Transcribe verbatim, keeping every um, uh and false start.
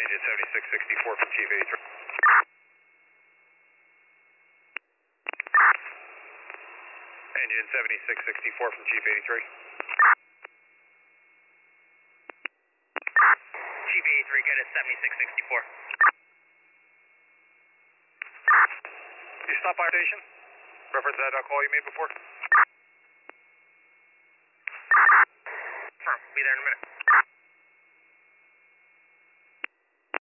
Engine seventy-six sixty-four from Chief eighty-three. Engine seventy-six sixty-four from Chief eighty-three. Chief eighty-three, get us seventy-six sixty-four. You stop by our station? Reference that uh, call you made before? Firm, be there in a minute.